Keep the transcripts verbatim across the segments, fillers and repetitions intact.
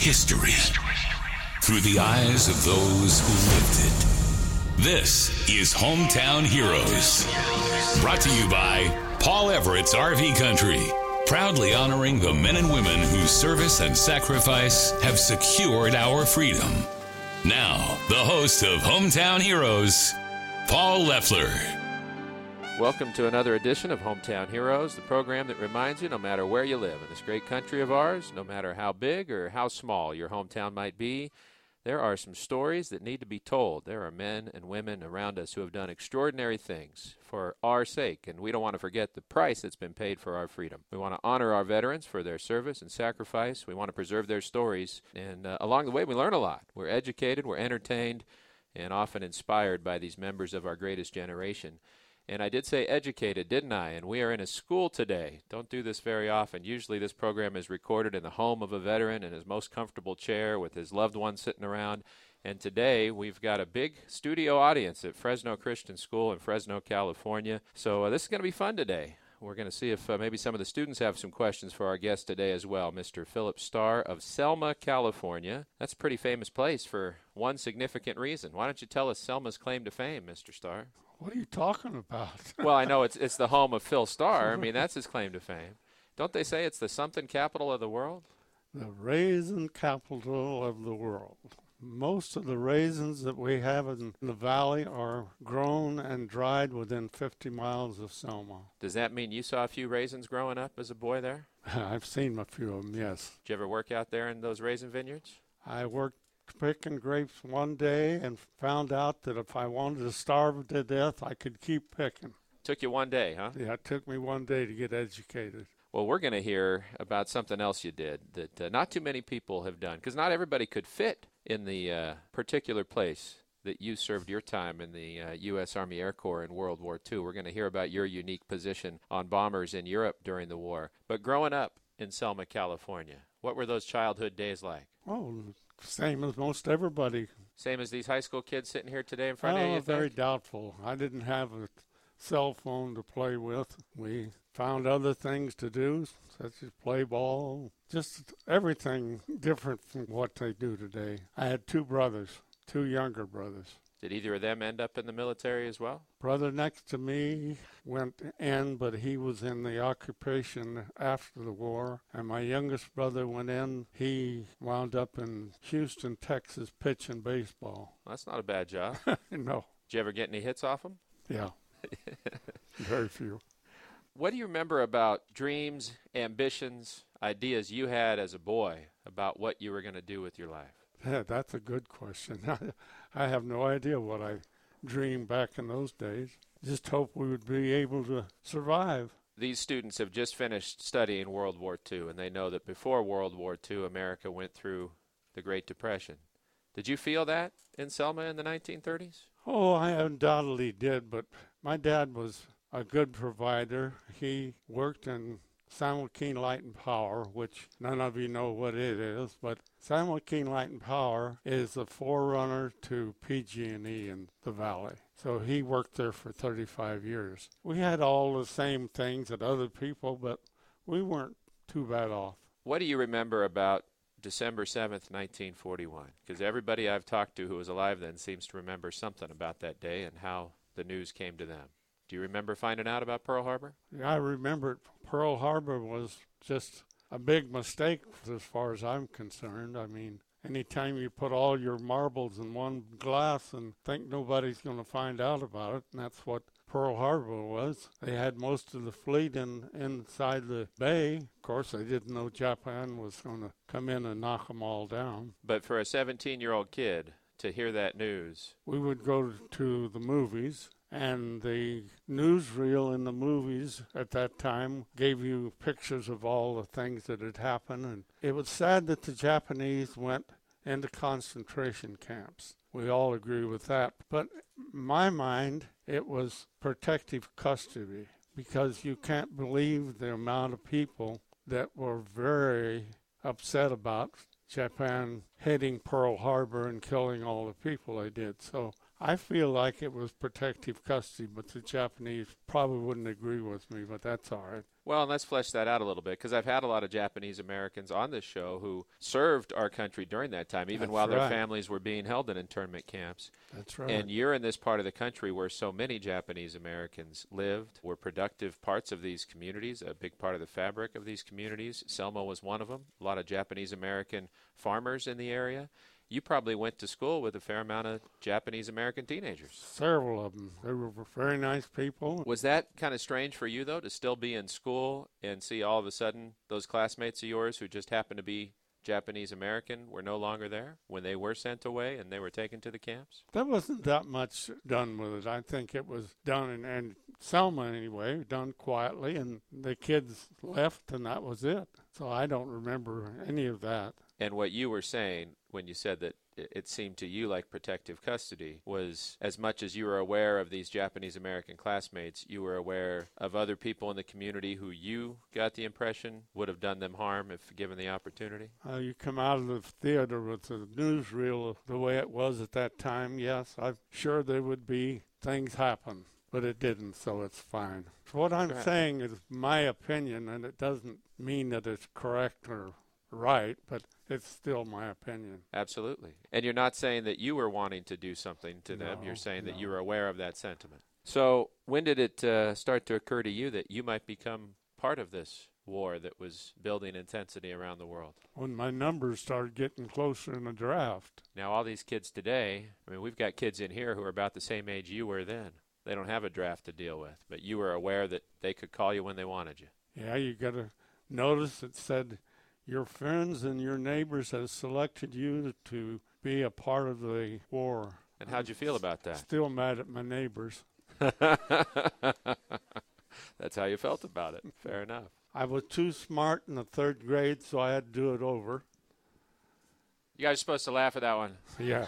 history through the eyes of those who lived it. This is Hometown Heroes, brought to you by Paul Everett's R V Country, proudly honoring the men and women whose service and sacrifice have secured our freedom. Now, the host of Hometown Heroes, Paul Leffler. Welcome to another edition of Hometown Heroes, the program that reminds you no matter where you live in this great country of ours, no matter how big or how small your hometown might be, there are some stories that need to be told. There are men and women around us who have done extraordinary things for our sake, and we don't want to forget the price that's been paid for our freedom. We want to honor our veterans for their service and sacrifice. We want to preserve their stories, and uh, along the way we learn a lot. We're educated, we're entertained, and often inspired by these members of our greatest generation. And I did say educated, didn't I? And we are in a school today. Don't do this very often. Usually this program is recorded in the home of a veteran in his most comfortable chair with his loved one sitting around. And today we've got a big studio audience at Fresno Christian School in Fresno, California. So uh, this is going to be fun today. We're going to see if uh, maybe some of the students have some questions for our guest today as well, Mister Philip Starr of Selma, California. That's a pretty famous place for one significant reason. Why don't you tell us Selma's claim to fame, Mister Starr? What are you talking about? Well, I know it's it's the home of Phil Starr. I mean, that's his claim to fame. Don't they say it's the something capital of the world? The raisin capital of the world. Most of the raisins that we have in the valley are grown and dried within fifty miles of Selma. Does that mean you saw a few raisins growing up as a boy there? I've seen a few of them, yes. Did you ever work out there in those raisin vineyards? I worked picking grapes one day and found out that if I wanted to starve to death, I could keep picking. Took you one day, huh? Yeah, it took me one day to get educated. Well, we're going to hear about something else you did that uh, not too many people have done, because not everybody could fit in the uh, particular place that you served your time in the uh, U S Army Air Corps in World War Two. We're going to hear about your unique position on bombers in Europe during the war. But growing up in Selma, California, what were those childhood days like? Oh, same as most everybody. Same as these high school kids sitting here today in front oh, of you? Oh, very doubtful. I didn't have a cell phone to play with. We found other things to do, such as play ball, just everything different from what they do today. I had two brothers, two younger brothers. Did either of them end up in the military as well? Brother next to me went in, but he was in the occupation after the war. And my youngest brother went in. He wound up in Houston, Texas, pitching baseball. That's not a bad job. No. Did you ever get any hits off him? Yeah. Very few. What do you remember about dreams, ambitions, ideas you had as a boy about what you were going to do with your life? Yeah, that's a good question. I have no idea what I dreamed back in those days. Just hope we would be able to survive. These students have just finished studying World War Two, and they know that before World War Two, America went through the Great Depression. Did you feel that in Selma in the nineteen thirties? Oh, I undoubtedly did, but my dad was a good provider. He worked in San Joaquin Light and Power, which none of you know what it is, but San Joaquin Light and Power is the forerunner to P G and E in the valley. So he worked there for thirty-five years. We had all the same things that other people, but we weren't too bad off. What do you remember about December seventh, nineteen forty-one? Because everybody I've talked to who was alive then seems to remember something about that day and how the news came to them. Do you remember finding out about Pearl Harbor? Yeah, I remember Pearl Harbor was just a big mistake as far as I'm concerned. I mean, anytime you put all your marbles in one glass and think nobody's going to find out about it, and that's what Pearl Harbor was. They had most of the fleet in inside the bay. Of course, they didn't know Japan was going to come in and knock them all down. But for a seventeen-year-old kid to hear that news... We would go to the movies. And the newsreel in the movies at that time gave you pictures of all the things that had happened. And it was sad that the Japanese went into concentration camps. We all agree with that. But in my mind, it was protective custody, because you can't believe the amount of people that were very upset about Japan hitting Pearl Harbor and killing all the people they did. So I feel like it was protective custody, but the Japanese probably wouldn't agree with me, but that's all right. Well, and let's flesh that out a little bit, because I've had a lot of Japanese Americans on this show who served our country during that time, even That's while their right. families were being held in internment camps. That's right. And you're in this part of the country where so many Japanese Americans lived, were productive parts of these communities, a big part of the fabric of these communities. Selma was one of them. A lot of Japanese American farmers in the area. You probably went to school with a fair amount of Japanese American teenagers. Several of them. They were very nice people. Was that kind of strange for you, though, to still be in school and see all of a sudden those classmates of yours who just happened to be Japanese American were no longer there when they were sent away and they were taken to the camps? There wasn't that much done with it. I think it was done, in, and Selma anyway, done quietly, and the kids left, and that was it. So I don't remember any of that. And what you were saying when you said that it seemed to you like protective custody was, as much as you were aware of these Japanese American classmates, you were aware of other people in the community who you got the impression would have done them harm if given the opportunity? Uh, you come out of the theater with the newsreel the way it was at that time, yes, I'm sure there would be things happen, but it didn't, so it's fine. So what I'm saying is my opinion, and it doesn't mean that it's correct or right, but it's still my opinion. Absolutely. And you're not saying that you were wanting to do something to them. No, you're saying no. that you were aware of that sentiment. So when did it uh, start to occur to you that you might become part of this war that was building intensity around the world? When my numbers started getting closer in the draft. Now, all these kids today, I mean, we've got kids in here who are about the same age you were then. They don't have a draft to deal with, but you were aware that they could call you when they wanted you. Yeah, you got to notice it said your friends and your neighbors have selected you to be a part of the war. And how'd you feel about that? Still mad at my neighbors. That's how you felt about it. Fair enough. I was too smart in the third grade, so I had to do it over. You guys are supposed to laugh at that one. Yeah.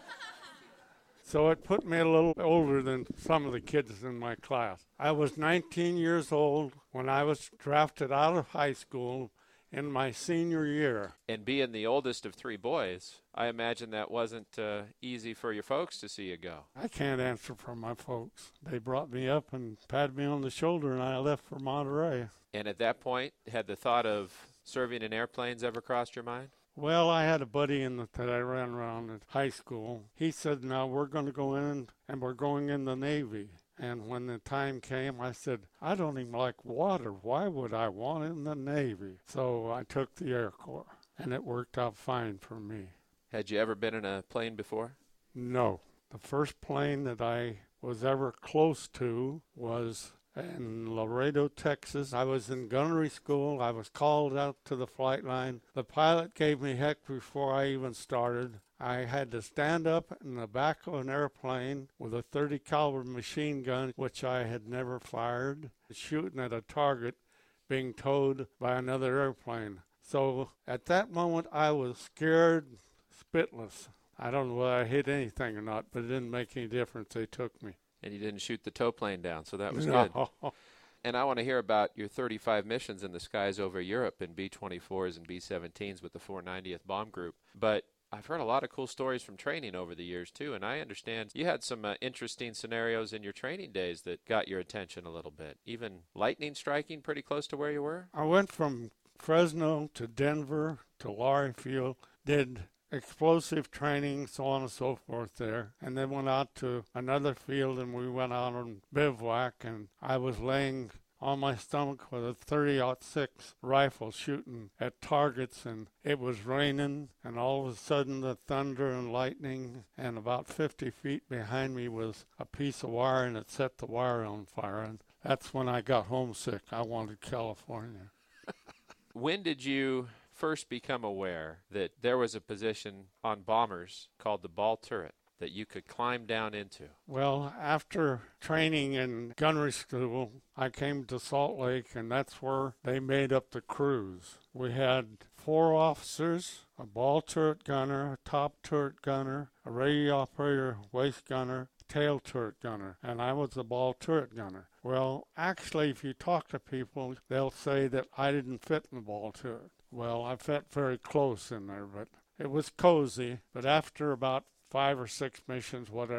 So it put me a little older than some of the kids in my class. I was nineteen years old when I was drafted out of high school in my senior year. And being the oldest of three boys, I imagine that wasn't uh, easy for your folks to see you go. I can't answer for my folks. They brought me up and patted me on the shoulder, and I left for Monterey. And at that point, had the thought of serving in airplanes ever crossed your mind? Well, I had a buddy in the, that I ran around at high school. He said, now we're going to go in, and we're going in the Navy. And when the time came, I said, I don't even like water. Why would I want it in the Navy? So I took the Air Corps, and it worked out fine for me. Had you ever been in a plane before? No. The first plane that I was ever close to was in Laredo, Texas. I was in gunnery school. I was called out to the flight line. The pilot gave me heck before I even started. I had to stand up in the back of an airplane with a thirty caliber machine gun, which I had never fired, shooting at a target being towed by another airplane. So at that moment, I was scared, spitless. I don't know whether I hit anything or not, but it didn't make any difference. They took me. And you didn't shoot the tow plane down, so that was No. good. And I want to hear about your thirty-five missions in the skies over Europe in B twenty-fours and B seventeens with the four ninetieth Bomb Group. But I've heard a lot of cool stories from training over the years, too, and I understand you had some uh, interesting scenarios in your training days that got your attention a little bit. Even lightning striking pretty close to where you were? I went from Fresno to Denver to Laurie Field, did explosive training, so on and so forth there, and then went out to another field, and we went out on bivouac, and I was laying on my stomach with a thirty aught six rifle shooting at targets, and it was raining, and all of a sudden the thunder and lightning, and about fifty feet behind me was a piece of wire, and it set the wire on fire, and that's when I got homesick. I wanted California. When did you first become aware that there was a position on bombers called the ball turret that you could climb down into? Well, after training in gunnery school, I came to Salt Lake, and that's where they made up the crews. We had four officers, a ball turret gunner, a top turret gunner, a radio operator, waist gunner, tail turret gunner, and I was the ball turret gunner. Well, actually, if you talk to people, they'll say that I didn't fit in the ball turret. Well, I fit very close in there, but it was cozy. But after about five or six missions, whatever,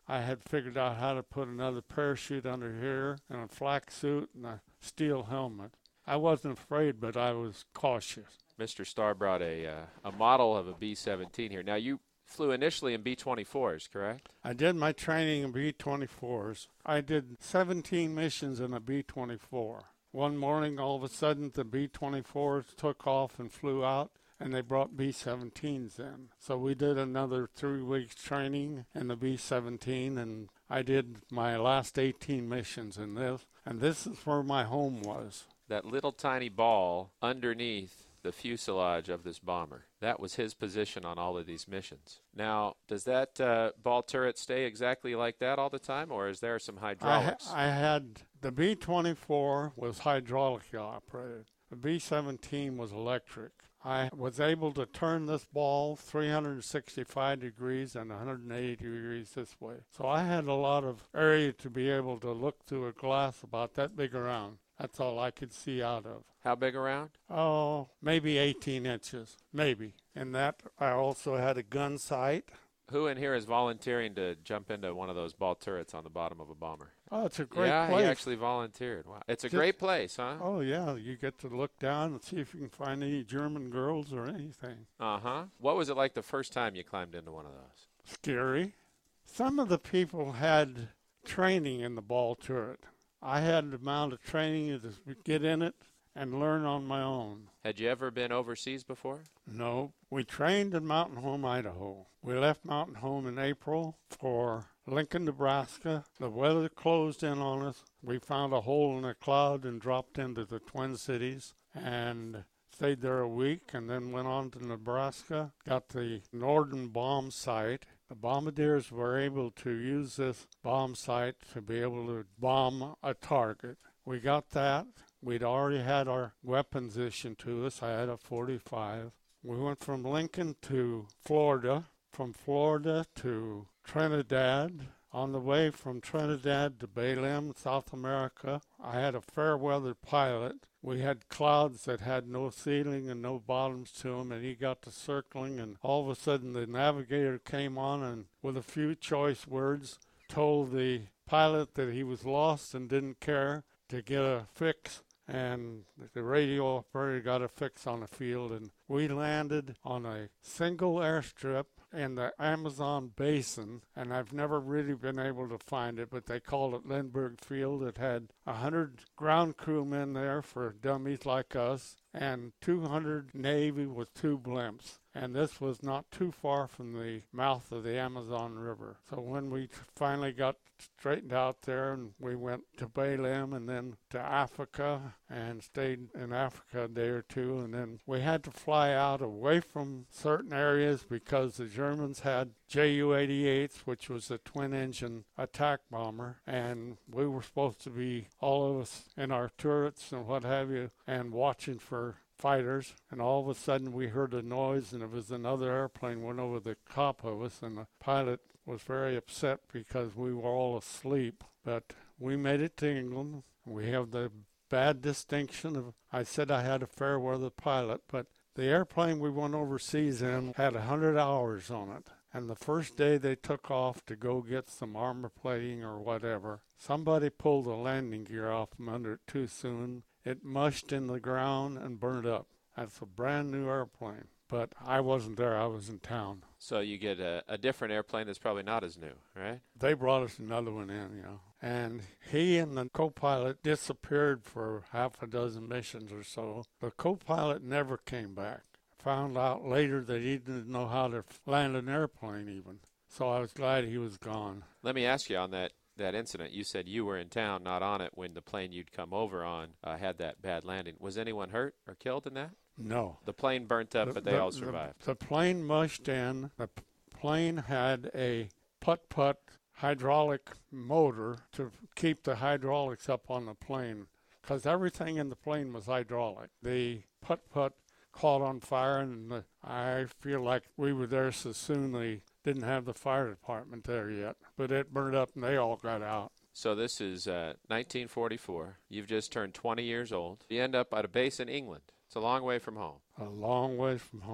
I had figured out how to put another parachute under here and a flak suit and a steel helmet. I wasn't afraid, but I was cautious. Mister Starr brought a uh, a model of a B seventeen here. Now, you flew initially in B twenty-fours, correct? I did my training in B twenty-fours. I did seventeen missions in a B twenty-four. One morning, all of a sudden, the B twenty-fours took off and flew out, and they brought B seventeens in. So we did another three weeks training in the B seventeen, and I did my last eighteen missions in this. And this is where my home was. That little tiny ball underneath the fuselage of this bomber. That was his position on all of these missions. Now, does that uh, ball turret stay exactly like that all the time, or is there some hydraulics? I, ha- I had the B twenty-four was hydraulically operated. The B seventeen was electric. I was able to turn this ball three hundred sixty-five degrees and one hundred eighty degrees this way. So I had a lot of area to be able to look through a glass about that big around. That's all I could see out of. How big around? Oh, maybe eighteen inches, maybe. And that I also had a gun sight. Who in here is volunteering to jump into one of those ball turrets on the bottom of a bomber? Oh, it's a great yeah, place. Yeah, he actually volunteered. Wow. It's a Just, great place, huh? Oh, yeah. You get to look down and see if you can find any German girls or anything. Uh-huh. What was it like the first time you climbed into one of those? Scary. Some of the people had training in the ball turret. I had the amount of training to get in it and learn on my own. Had you ever been overseas before? No. We trained in Mountain Home, Idaho. We left Mountain Home in April for Lincoln, Nebraska. The weather closed in on us. We found a hole in a cloud and dropped into the Twin Cities and stayed there a week and then went on to Nebraska, got the Norden bomb site. The bombardiers were able to use this bomb site to be able to bomb a target. We got that. We'd already had our weapons issued to us. I had a forty-five. We went from Lincoln to Florida, from Florida to Trinidad. On the way from Trinidad to Belém, South America, I had a fair weather pilot. We had clouds that had no ceiling and no bottoms to them, and he got to circling, and all of a sudden the navigator came on and with a few choice words told the pilot that he was lost and didn't care to get a fix, and the radio operator got a fix on the field, and we landed on a single airstrip in the Amazon basin, and I've never really been able to find it, but they called it Lindbergh Field. It had one hundred ground crewmen there for dummies like us, and two hundred Navy with two blimps. And this was not too far from the mouth of the Amazon River. So when we finally got straightened out there, and we went to Belém and then to Africa and stayed in Africa a day or two, and then we had to fly out away from certain areas because the Germans had J U eighty-eights, which was a twin-engine attack bomber, and we were supposed to be, all of us in our turrets and what have you, and watching for fighters, and all of a sudden we heard a noise, and it was another airplane went over the top of us, and the pilot was very upset because we were all asleep. But we made it to England. We have the bad distinction of, I said I had a fair weather pilot, but the airplane we went overseas in had one hundred hours on it. And the first day they took off to go get some armor plating or whatever, somebody pulled the landing gear off from under it too soon. It mushed in the ground and burned up. That's a brand new airplane. But I wasn't there. I was in town. So you get a, a different airplane that's probably not as new, right? They brought us another one in, you know. And he and the co-pilot disappeared for half a dozen missions or so. The co-pilot never came back. Found out later that he didn't know how to land an airplane even. So I was glad he was gone. Let me ask you on that, that incident. You said you were in town, not on it, when the plane you'd come over on uh, had that bad landing. Was anyone hurt or killed in that? No. The plane burnt up, the, but they the, all survived. The, the plane mushed in. The p- plane had a putt-putt hydraulic motor to keep the hydraulics up on the plane, because everything in the plane was hydraulic. The putt-putt caught on fire, and the, I feel like we were there so soon they didn't have the fire department there yet. But it burned up, and they all got out. So this is uh, nineteen forty-four. You've just turned twenty years old. You end up at a base in England. It's a long way from home. A long way from home.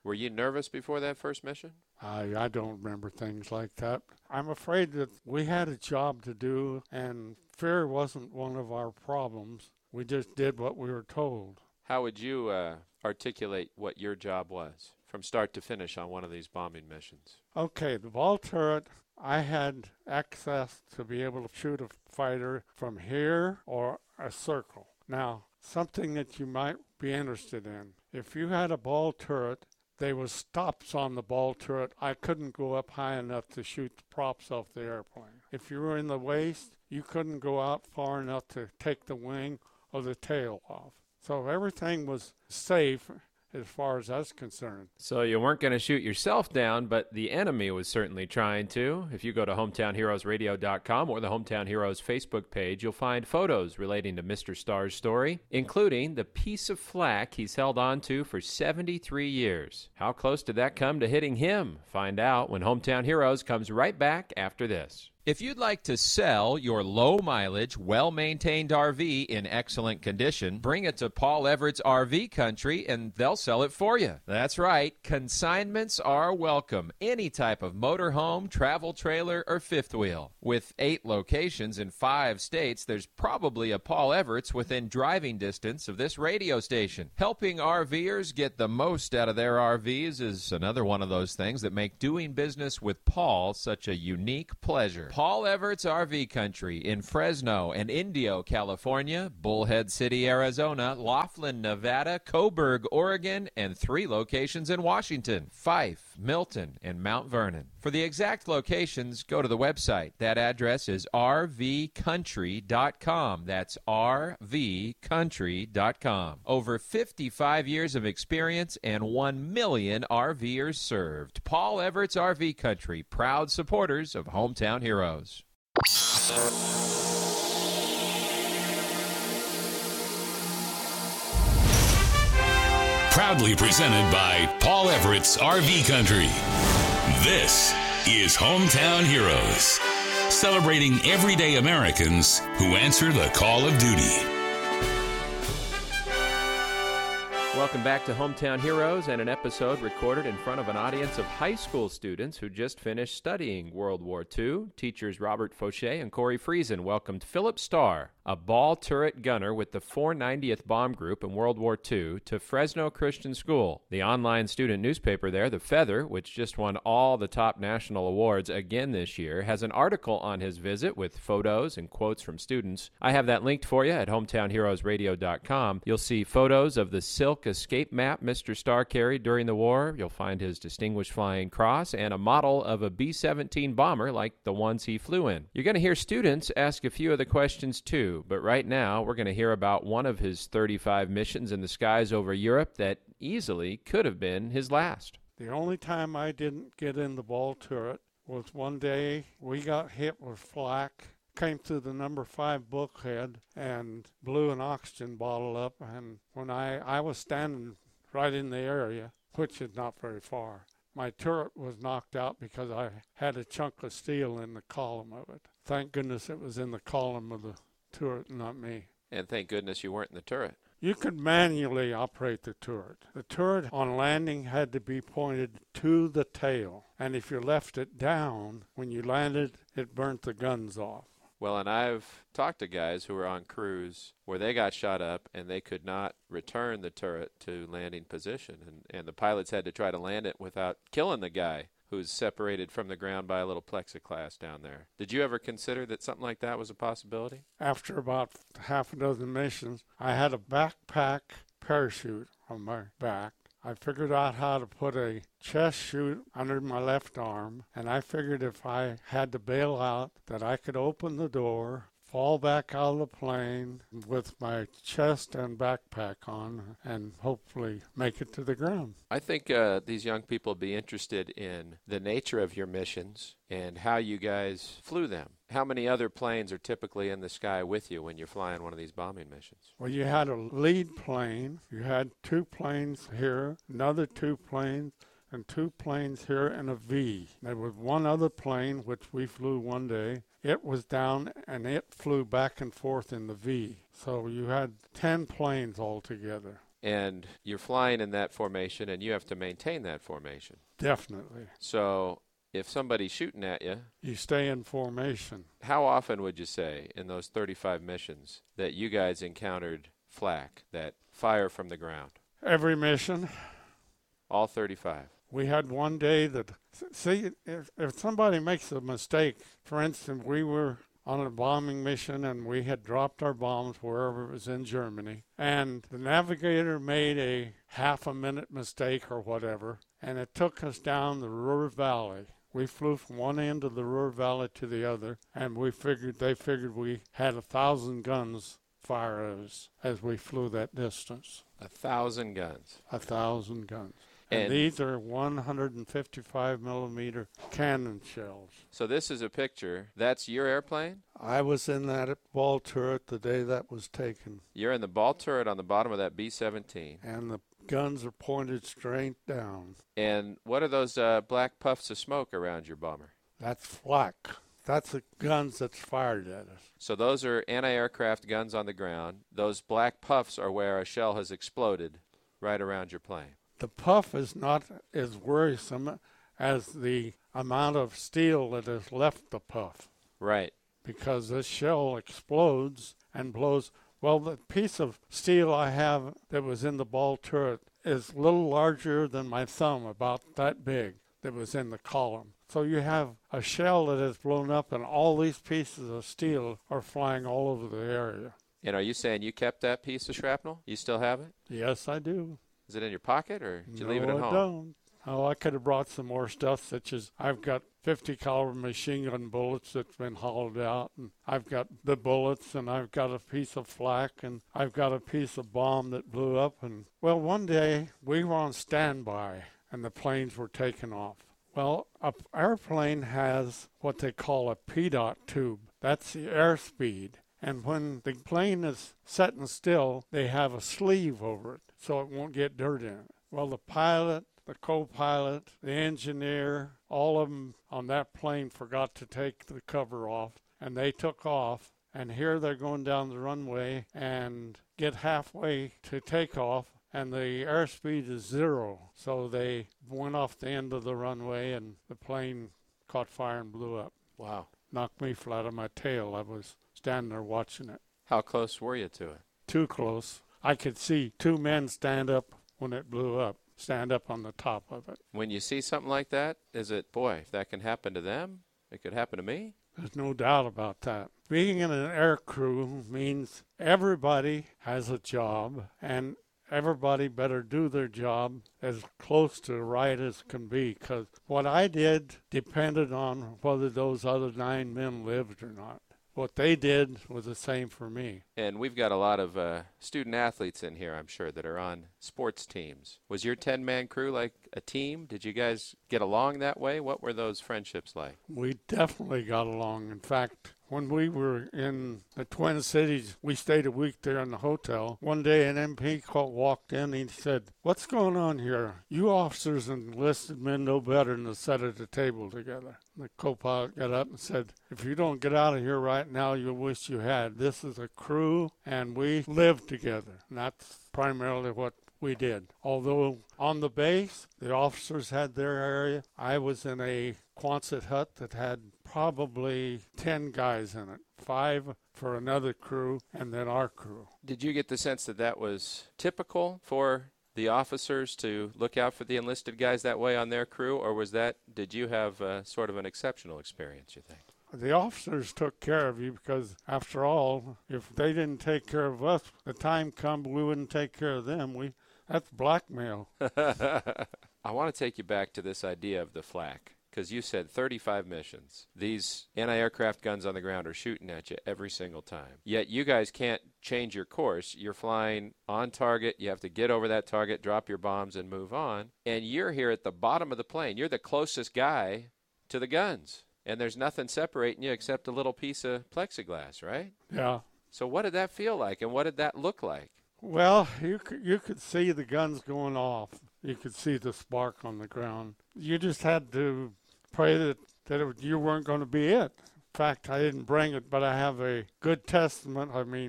Were you nervous before that first mission? I, I don't remember things like that. I'm afraid that we had a job to do, and fear wasn't one of our problems. We just did what we were told. How would you uh, articulate what your job was from start to finish on one of these bombing missions? Okay, the ball turret, I had access to be able to shoot a fighter from here or a circle. Now, something that you might be interested in. If you had a ball turret, there was stops on the ball turret. I couldn't go up high enough to shoot the props off the airplane. If you were in the waist, you couldn't go out far enough to take the wing or the tail off. So everything was safe as far as that's concerned. So you weren't going to shoot yourself down, but the enemy was certainly trying to. If you go to hometown heroes radio dot com or the Hometown Heroes Facebook page, you'll find photos relating to Mister Starr's story, including the piece of flak he's held on to for seventy-three years. How close did that come to hitting him? Find out when Hometown Heroes comes right back after this. If you'd like to sell your low-mileage, well-maintained R V in excellent condition, bring it to Paul Everett's R V Country, and they'll sell it for you. That's right. Consignments are welcome. Any type of motorhome, travel trailer, or fifth wheel. With eight locations in five states, there's probably a Paul Everett's within driving distance of this radio station. Helping RVers get the most out of their R Vs is another one of those things that make doing business with Paul such a unique pleasure. Paul Everett's R V Country in Fresno and Indio, California, Bullhead City, Arizona, Laughlin, Nevada, Coburg, Oregon, and three locations in Washington, Fife, Milton, and Mount Vernon. For the exact locations, go to the website. That address is r v country dot com. That's r v country dot com. Over fifty-five years of experience and one million RVers served. Paul Everett's R V Country, proud supporters of Hometown Heroes. Proudly presented by Paul Everett's R V Country. This is Hometown Heroes, celebrating everyday Americans who answer the call of duty. Welcome back to Hometown Heroes and an episode recorded in front of an audience of high school students who just finished studying World War Two. Teachers Robert Fauché and Corey Friesen welcomed Philip Starr, a ball turret gunner with the four ninetieth Bomb Group in World War Two, to Fresno Christian School. The online student newspaper there, The Feather, which just won all the top national awards again this year, has an article on his visit with photos and quotes from students. I have that linked for you at hometown heroes radio dot com. You'll see photos of the silk escape map Mister Starr carried during the war. You'll find his Distinguished Flying Cross and a model of a B seventeen bomber like the ones he flew in. You're going to hear students ask a few of the questions too, but right now we're going to hear about one of his thirty-five missions in the skies over Europe that easily could have been his last. The only time I didn't get in the ball turret was one day we got hit with flak, came through the number five bulkhead and blew an oxygen bottle up. And when I, I was standing right in the area, which is not very far, my turret was knocked out because I had a chunk of steel in the column of it. Thank goodness it was in the column of the turret, not me. And thank goodness you weren't in the turret. You could manually operate the turret. The turret on landing had to be pointed to the tail. And if you left it down, when you landed, it burnt the guns off. Well, and I've talked to guys who were on crews where they got shot up and they could not return the turret to landing position. And, and the pilots had to try to land it without killing the guy who's separated from the ground by a little plexiglass down there. Did you ever consider that something like that was a possibility? After about half a dozen missions, I had a backpack parachute on my back. I figured out how to put a chest chute under my left arm, and I figured if I had to bail out that I could open the door, fall back out of the plane with my chest and backpack on, and hopefully make it to the ground. I think uh, these young people will be interested in the nature of your missions and how you guys flew them. How many other planes are typically in the sky with you when you're flying one of these bombing missions? Well, you had a lead plane. You had two planes here, another two planes, and two planes here, and a V. There was one other plane, which we flew one day. It was down, and it flew back and forth in the V. So you had ten planes altogether. And you're flying in that formation, and you have to maintain that formation. Definitely. So if somebody's shooting at you, you stay in formation. How often would you say in those thirty-five missions that you guys encountered flak, that fire from the ground? Every mission. All thirty-five. We had one day that, see, if, if somebody makes a mistake, for instance, we were on a bombing mission and we had dropped our bombs wherever it was in Germany, and the navigator made a half a minute mistake or whatever, and it took us down the Ruhr Valley. We flew from one end of the Ruhr Valley to the other, and we figured they figured we had a thousand guns fire at us as we flew that distance. A thousand guns. A thousand guns. And, and these are one hundred fifty-five millimeter cannon shells. So this is a picture. That's your airplane? I was in that ball turret the day that was taken. You're in the ball turret on the bottom of that B seventeen. And the guns are pointed straight down. And what are those uh, black puffs of smoke around your bomber? That's flak. That's the guns that's fired at us. So those are anti-aircraft guns on the ground. Those black puffs are where a shell has exploded right around your plane. The puff is not as worrisome as the amount of steel that has left the puff. Right. Because this shell explodes and blows. Well, the piece of steel I have that was in the ball turret is a little larger than my thumb, about that big, that was in the column. So you have a shell that has blown up, and all these pieces of steel are flying all over the area. And are you saying you kept that piece of shrapnel? You still have it? Yes, I do. Is it in your pocket, or did you no, leave it at I home? Don't. Oh, I could have brought some more stuff, such as I've got fifty caliber machine gun bullets that's been hollowed out, and I've got the bullets, and I've got a piece of flak, and I've got a piece of bomb that blew up. And well, one day we were on standby, and the planes were taking off. Well, an airplane has what they call a P DOT tube. That's the airspeed. And when the plane is sitting still, they have a sleeve over it so it won't get dirt in it. Well, the pilot, the co-pilot, the engineer, all of them on that plane forgot to take the cover off, and they took off. And here they're going down the runway and get halfway to takeoff, and the airspeed is zero. So they went off the end of the runway, and the plane caught fire and blew up. Wow. Knocked me flat on my tail. I was standing there watching it. How close were you to it? Too close. I could see two men stand up when it blew up, stand up on the top of it. When you see something like that, is it, boy, if that can happen to them, it could happen to me? There's no doubt about that. Being in an air crew means everybody has a job, and everybody better do their job as close to right as can be, because what I did depended on whether those other nine men lived or not. What they did was the same for me. And we've got a lot of uh, student athletes in here, I'm sure, that are on sports teams. Was your ten-man crew like a team? Did you guys get along that way? What were those friendships like? We definitely got along. In fact, when we were in the Twin Cities, we stayed a week there in the hotel. One day an M P called, walked in and he said, "What's going on here? You officers and enlisted men know better than to sit at the table together." The co-pilot got up and said, "If you don't get out of here right now, you'll wish you had. This is a crew and we live together." And that's primarily what we did. Although on the base, the officers had their area. I was in a Quonset hut that had probably ten guys in it, five for another crew, and then our crew. Did you get the sense that that was typical for the officers to look out for the enlisted guys that way on their crew, or was that, did you have uh, sort of an exceptional experience, you think? The officers took care of you because, after all, if they didn't take care of us, the time come we wouldn't take care of them. We That's blackmail. I want to take you back to this idea of the flak, because you said thirty-five missions. These anti-aircraft guns on the ground are shooting at you every single time. Yet you guys can't change your course. You're flying on target. You have to get over that target, drop your bombs, and move on. And you're here at the bottom of the plane. You're the closest guy to the guns. And there's nothing separating you except a little piece of plexiglass, right? Yeah. So what did that feel like, and what did that look like? Well, you could, you could see the guns going off. You could see the spark on the ground. You just had to pray that, that it, you weren't going to be it. In fact, I didn't bring it, but I have a good testament. I mean,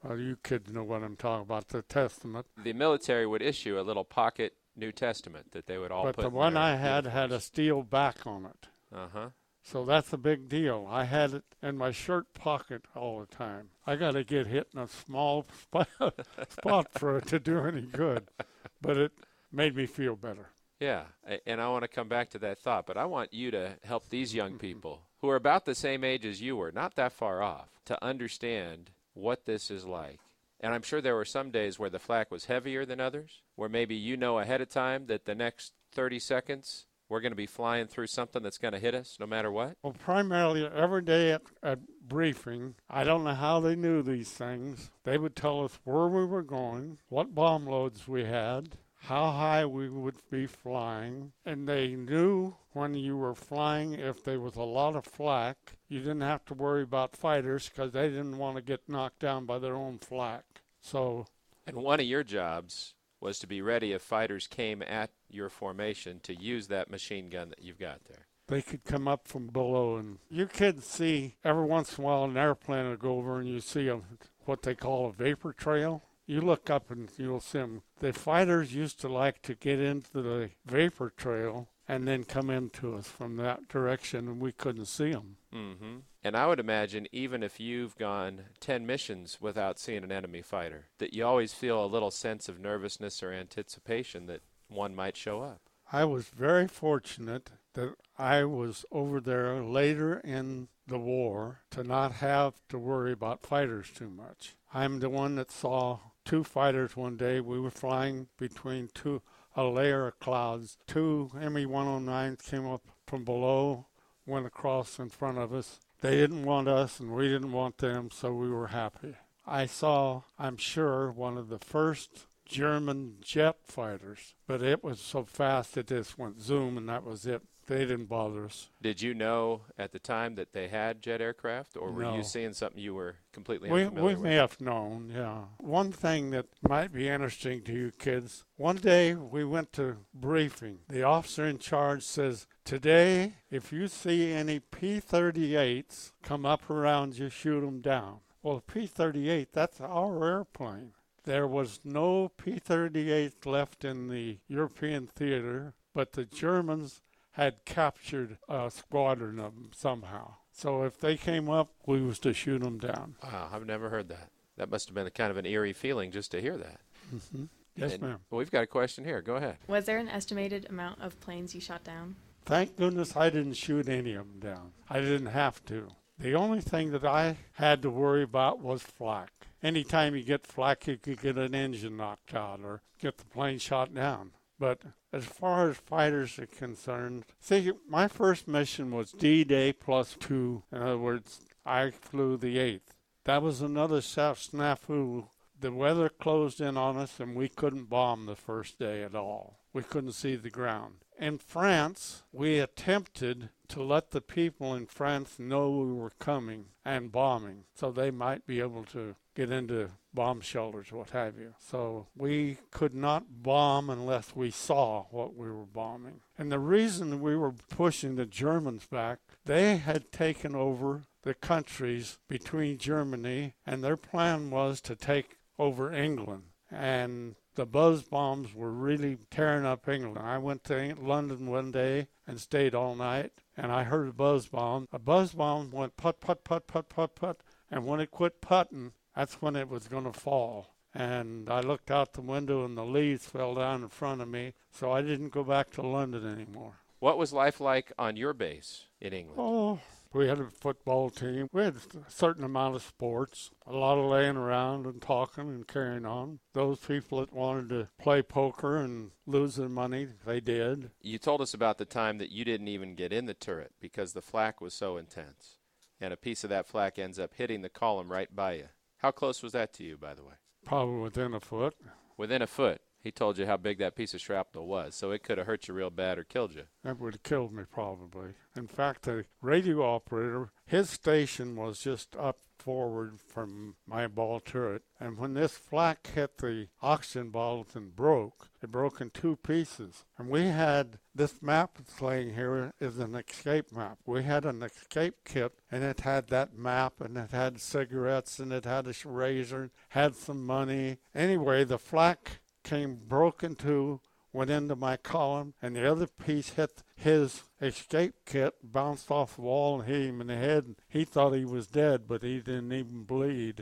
Well, you kids know what I'm talking about, the Testament. The military would issue a little pocket New Testament that they would all but put the in one their I had uniforms. had a steel back on it. Uh-huh. So that's a big deal. I had it in my shirt pocket all the time. I got to get hit in a small spot, spot for it to do any good. But it made me feel better. Yeah, a- and I want to come back to that thought, but I want you to help these young people who are about the same age as you were, not that far off, to understand what this is like. And I'm sure there were some days where the flak was heavier than others, where maybe you know ahead of time that the next thirty seconds we're going to be flying through something that's going to hit us no matter what? Well, primarily every day at, at briefing, I don't know how they knew these things. They would tell us where we were going, what bomb loads we had, how high we would be flying, and they knew when you were flying if there was a lot of flak, you didn't have to worry about fighters because they didn't want to get knocked down by their own flak. So, and one of your jobs was to be ready if fighters came at your formation to use that machine gun that you've got there. They could come up from below, and you kids see every once in a while an airplane will go over and you see a, what they call a vapor trail. You look up and you'll see them. The fighters used to like to get into the vapor trail and then come into us from that direction, and we couldn't see them. Mm-hmm. And I would imagine even if you've gone ten missions without seeing an enemy fighter, that you always feel a little sense of nervousness or anticipation that one might show up. I was very fortunate that I was over there later in the war to not have to worry about fighters too much. I'm the one that saw two fighters one day. We were flying between two a layer of clouds. Two M E one oh nines came up from below, went across in front of us. They didn't want us and we didn't want them, so we were happy. I saw, I'm sure, one of the first German jet fighters, but it was so fast it just went zoom and that was it. They didn't bother us. Did you know at the time that they had jet aircraft, or were No. you seeing something you were completely We, unfamiliar we with? may have known, yeah. One thing that might be interesting to you kids, one day we went to briefing. The officer in charge says, today, if you see any P thirty-eights come up around you, shoot them down. Well, P thirty-eight, that's our airplane. There was no P thirty-eight left in the European theater, but the Germans had captured a squadron of them somehow. So if they came up, we was to shoot them down. Wow, I've never heard that. That must have been a kind of an eerie feeling just to hear that. Mm-hmm. Yes, And ma'am. We've got a question here. Go ahead. Was there an estimated amount of planes you shot down? Thank goodness I didn't shoot any of them down. I didn't have to. The only thing that I had to worry about was flak. Anytime you get flak, you could get an engine knocked out or get the plane shot down. But as far as fighters are concerned, see, my first mission was D-Day plus two. In other words, I flew the eighth. That was another snafu. The weather closed in on us, and we couldn't bomb the first day at all. We couldn't see the ground. In France, we attempted to let the people in France know we were coming and bombing, so they might be able to get into bomb shelters, what have you. So we could not bomb unless we saw what we were bombing. And the reason we were pushing the Germans back, they had taken over the countries between Germany, and their plan was to take over England. And the buzz bombs were really tearing up England. I went to London one day and stayed all night, and I heard a buzz bomb. A buzz bomb went put, put, put, put, put, put, and when it quit putting, that's when it was going to fall. And I looked out the window and the leaves fell down in front of me, so I didn't go back to London anymore. What was life like on your base in England? Oh, we had a football team. We had a certain amount of sports, a lot of laying around and talking and carrying on. Those people that wanted to play poker and lose their money, they did. You told us about the time that you didn't even get in the turret because the flak was so intense, and a piece of that flak ends up hitting the column right by you. How close was that to you, by the way? Probably within a foot. Within a foot. He told you how big that piece of shrapnel was, so it could have hurt you real bad or killed you. That would have killed me probably. In fact, the radio operator, his station was just up forward from my ball turret. And when this flak hit the oxygen bottles and broke, it broke in two pieces. And we had, this map that's laying here is an escape map. We had an escape kit, and it had that map, and it had cigarettes, and it had a razor, had some money. Anyway, the flak came broken to, went into my column, and the other piece hit his escape kit, bounced off the wall and hit him in the head. He thought he was dead, but he didn't even bleed.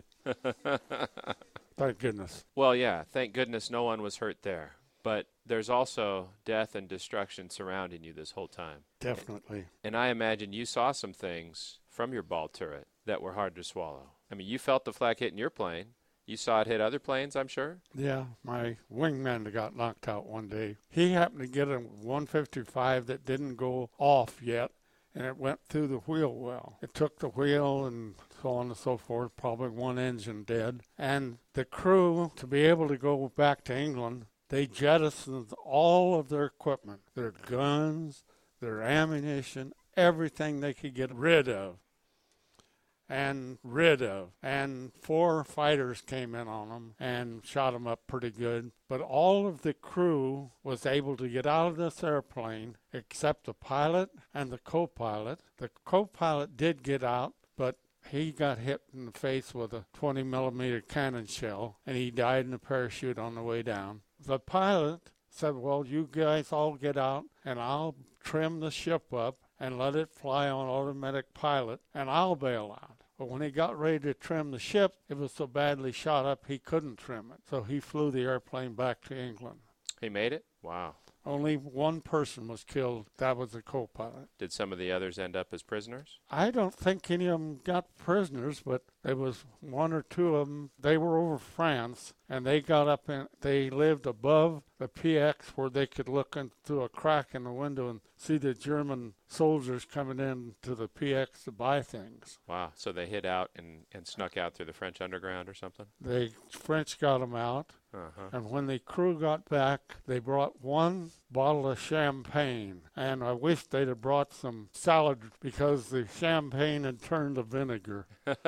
Thank goodness. Well, yeah, thank goodness no one was hurt there. But there's also death and destruction surrounding you this whole time. Definitely. And I imagine you saw some things from your ball turret that were hard to swallow. I mean, you felt the flak hitting your plane. You saw it hit other planes, I'm sure? Yeah, my wingman got knocked out one day. He happened to get a one fifty-five that didn't go off yet, and it went through the wheel well. It took the wheel and so on and so forth, probably one engine dead. And the crew, to be able to go back to England, they jettisoned all of their equipment, their guns, their ammunition, everything they could get rid of. and rid of. And four fighters came in on them and shot them up pretty good. But all of the crew was able to get out of this airplane except the pilot and the co-pilot. The co-pilot did get out, but he got hit in the face with a twenty millimeter cannon shell, and he died in the parachute on the way down. The pilot said, well, you guys all get out, and I'll trim the ship up and let it fly on automatic pilot, and I'll bail out. But when he got ready to trim the ship, it was so badly shot up he couldn't trim it. So he flew the airplane back to England. He made it? Wow. Only one person was killed. That was the co-pilot. Did some of the others end up as prisoners? I don't think any of them got prisoners, but there was one or two of them. They were over France, and they got up and they lived above the P X where they could look in through a crack in the window and see the German soldiers coming in to the P X to buy things. Wow. So they hid out and, and snuck out through the French underground or something? The French got them out. Uh-huh. And when the crew got back, they brought one bottle of champagne. And I wish they'd have brought some salad because the champagne had turned to vinegar.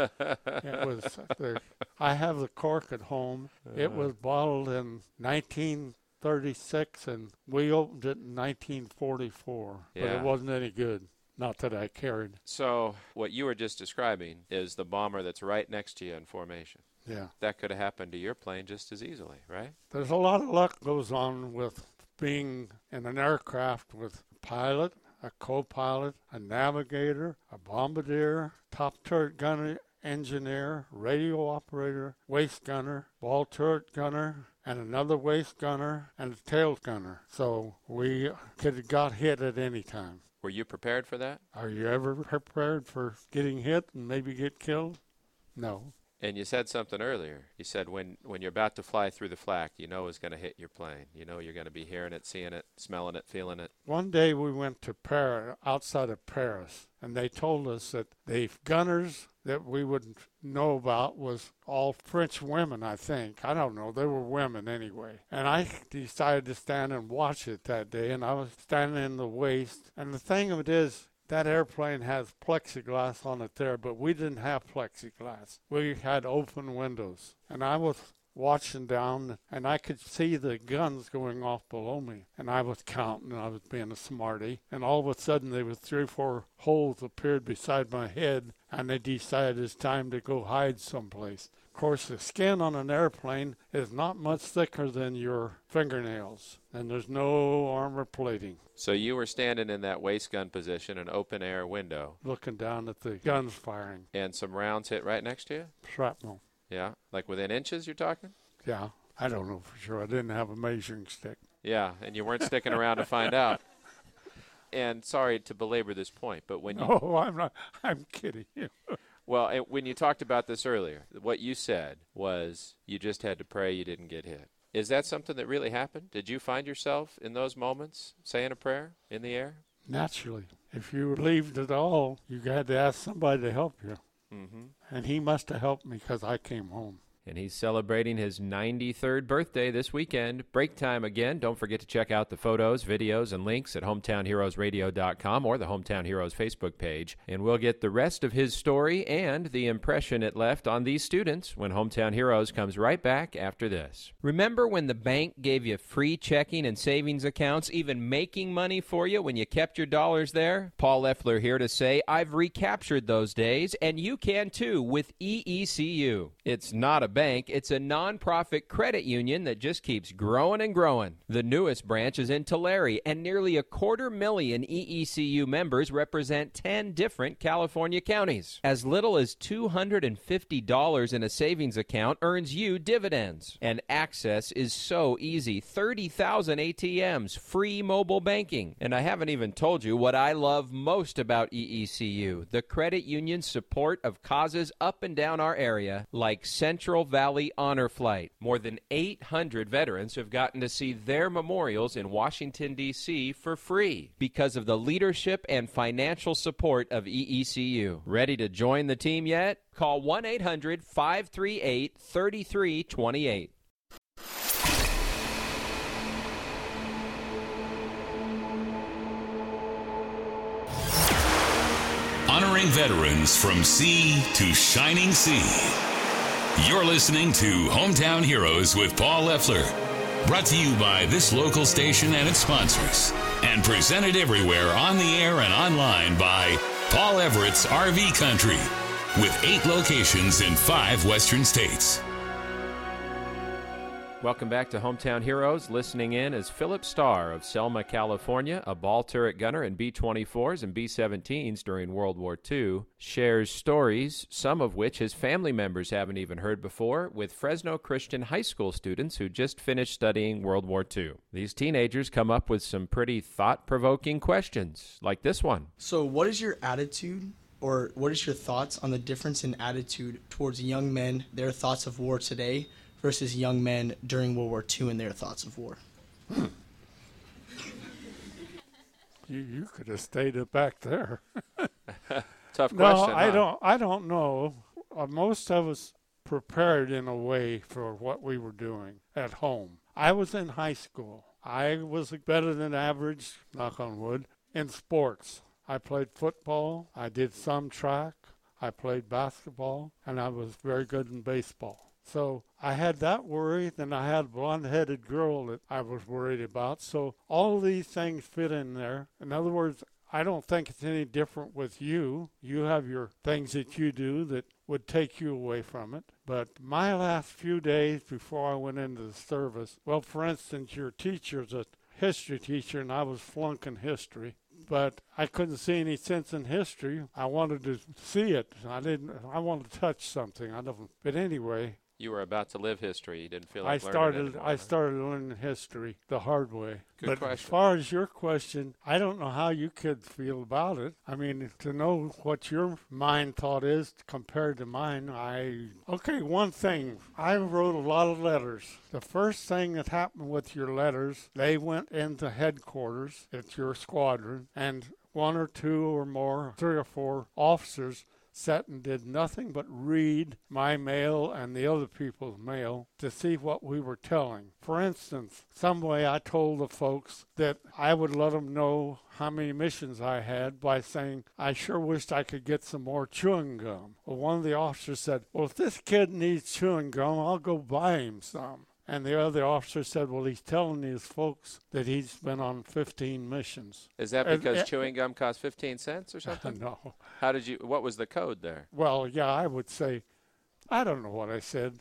It was. The, I have the cork at home. It was bottled in nineteen thirty-six, and we opened it in nineteen forty-four. Yeah. But it wasn't any good. Not that I carried. So what you were just describing is the bomber that's right next to you in formation. Yeah. That could have happened to your plane just as easily, right? There's a lot of luck goes on with being in an aircraft with a pilot, a co-pilot, a navigator, a bombardier, top turret gunner, engineer, radio operator, waist gunner, ball turret gunner, and another waist gunner, and a tail gunner. So we could have got hit at any time. Were you prepared for that? Are you ever prepared for getting hit and maybe get killed? No. And you said something earlier. You said when, when you're about to fly through the flak, you know it's going to hit your plane. You know you're going to be hearing it, seeing it, smelling it, feeling it. One day we went to Paris, outside of Paris, and they told us that the gunners that we would know about was all French women, I think. I don't know. They were women anyway. And I decided to stand and watch it that day, and I was standing in the waist. And the thing of it is, that airplane has plexiglass on it there, but we didn't have plexiglass. We had open windows. And I was watching down, and I could see the guns going off below me. And I was counting, and I was being a smarty. And all of a sudden, there was three or four holes appeared beside my head, and they decided it's time to go hide someplace. Of course, the skin on an airplane is not much thicker than your fingernails, and there's no armor plating. So you were standing in that waist gun position, an open air window. Looking down at the guns firing. And some rounds hit right next to you? Shrapnel. Yeah, like within inches you're talking? Yeah, I don't know for sure. I didn't have a measuring stick. Yeah, and you weren't sticking around to find out. And sorry to belabor this point, but when you... Oh, I'm not. I'm kidding you. Well, it, when you talked about this earlier, what you said was you just had to pray you didn't get hit. Is that something that really happened? Did you find yourself in those moments saying a prayer in the air? Naturally. If you believed at all, you had to ask somebody to help you. Mm-hmm. And he must have helped me because I came home. and he's celebrating his ninety-third birthday this weekend. Break time again. Don't forget to check out the photos, videos, and links at hometown heroes radio dot com or the Hometown Heroes Facebook page, and we'll get the rest of his story and the impression it left on these students when Hometown Heroes comes right back after this. Remember when the bank gave you free checking and savings accounts, even making money for you when you kept your dollars there? Paul Leffler here to say I've recaptured those days, and you can too with E E C U. It's not a bank, it's a nonprofit credit union that just keeps growing and growing. The newest branch is in Tulare, and nearly a quarter million E E C U members represent ten different California counties. As little as two hundred fifty dollars in a savings account earns you dividends. And access is so easy. thirty thousand A T Ms, free mobile banking. And I haven't even told you what I love most about E E C U, the credit union's support of causes up and down our area, like Central Valley Honor Flight. More than eight hundred veterans have gotten to see their memorials in Washington, D C for free because of the leadership and financial support of E E C U. Ready to join the team yet? Call one eight hundred five three eight three three two eight. Honoring veterans from sea to shining sea. You're listening to Hometown Heroes with Paul Leffler. Brought to you by this local station and its sponsors. And presented everywhere on the air and online by Paul Everett's R V Country. With eight locations in five western states. Welcome back to Hometown Heroes. Listening in is Philip Starr of Selma, California, a ball turret gunner in B twenty-fours and B seventeens during World War Two, shares stories, some of which his family members haven't even heard before, with Fresno Christian High School students who just finished studying World War Two. These teenagers come up with some pretty thought-provoking questions, like this one. So what is your attitude, or what is your thoughts on the difference in attitude towards young men, their thoughts of war today, versus young men during World War Two and their thoughts of war? Hmm. You you could have stayed it back there. Tough no, question. I huh? don't. I don't know. Uh, most of us prepared in a way for what we were doing at home. I was in high school. I was better than average, knock on wood, in sports. I played football. I did some track. I played basketball, and I was very good in baseball. So I had that worry, then I had a blonde-headed girl that I was worried about. So all these things fit in there. In other words, I don't think it's any different with you. You have your things that you do that would take you away from it. But my last few days before I went into the service, well, for instance, your teacher's a history teacher, and I was flunking history. But I couldn't see any sense in history. I wanted to see it. I didn't. I wanted to touch something. I don't. But anyway. You were about to live history. You didn't feel like I learning started. anymore, I huh? started learning history the hard way. Good but question. as far as your question, I don't know how you kids feel about it. I mean, to know what your mind thought is compared to mine, I okay. One thing, I wrote a lot of letters. The first thing that happened with your letters, they went into headquarters at your squadron, and one or two or more, three or four officers sat and did nothing but read my mail and the other people's mail to see what we were telling. For instance, some way I told the folks that I would let them know how many missions I had by saying, I sure wished I could get some more chewing gum. Well, one of the officers said, well, if this kid needs chewing gum, I'll go buy him some. And the other officer said, well, he's telling his folks that he's been on fifteen missions. Is that And- because and- chewing gum cost fifteen cents or something? No. How did you, what was the code there? Well, yeah, I would say, I don't know what I said.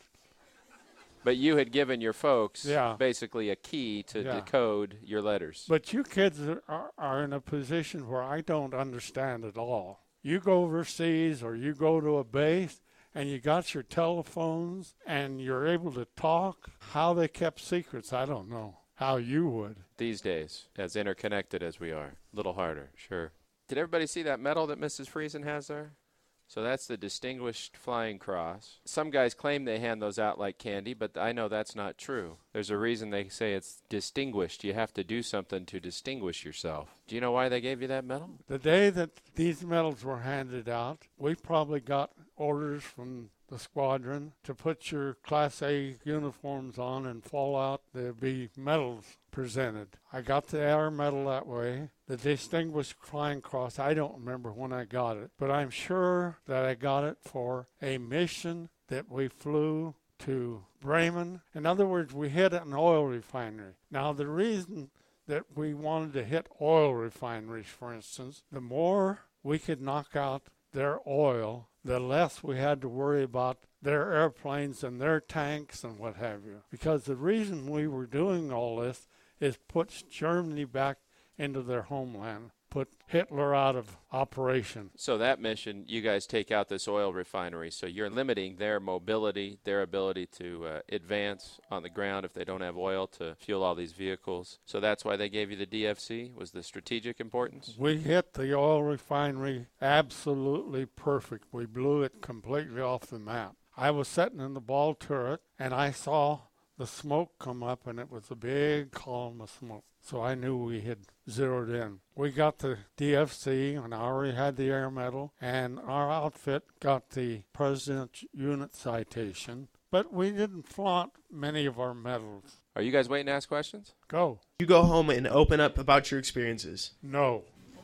But you had given your folks Yeah. basically a key to Yeah. decode your letters. But you kids are, are in a position where I don't understand at all. You go overseas or you go to a base and you got your telephones and you're able to talk. How they kept secrets, I don't know. How you would. These days, as interconnected as we are, a little harder, sure. Did everybody see that medal that Missus Friesen has there? So that's the Distinguished Flying Cross. Some guys claim they hand those out like candy, but I know that's not true. There's a reason they say it's distinguished. You have to do something to distinguish yourself. Do you know why they gave you that medal? The day that these medals were handed out, we probably got orders from the squadron to put your Class A uniforms on and fall out. There'd be medals presented. I got the Air Medal that way. The Distinguished Flying Cross, I don't remember when I got it, but I'm sure that I got it for a mission that we flew to Bremen. In other words, we hit an oil refinery. Now, the reason that we wanted to hit oil refineries, for instance, the more we could knock out their oil, the less we had to worry about their airplanes and their tanks and what have you. Because the reason we were doing all this is put Germany back into their homeland, put Hitler out of operation. So that mission, you guys take out this oil refinery, so you're limiting their mobility, their ability to uh, advance on the ground if they don't have oil to fuel all these vehicles. So that's why they gave you the D F C, was the strategic importance? We hit the oil refinery absolutely perfect. We blew it completely off the map. I was sitting in the ball turret, and I saw the smoke come up, and it was a big column of smoke. So I knew we had zeroed in. We got the D F C, and I already had the Air Medal, and our outfit got the President's Unit Citation, but we didn't flaunt many of our medals. Are you guys waiting to ask questions? Go. You go home and open up about your experiences. No.